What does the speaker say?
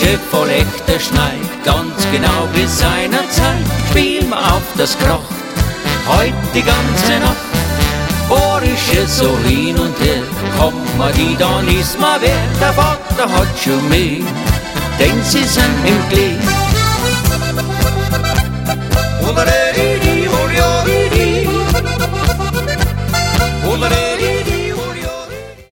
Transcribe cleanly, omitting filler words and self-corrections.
Wiese voll echter Schnee, ganz genau wie seiner Zeit. Spielen wir auf das Krach, heut die ganze Nacht. War ich jetzt so hin und her, kommt man die, dann ist man wer. Der Vater hat schon mehr, denn sie sind im Glied.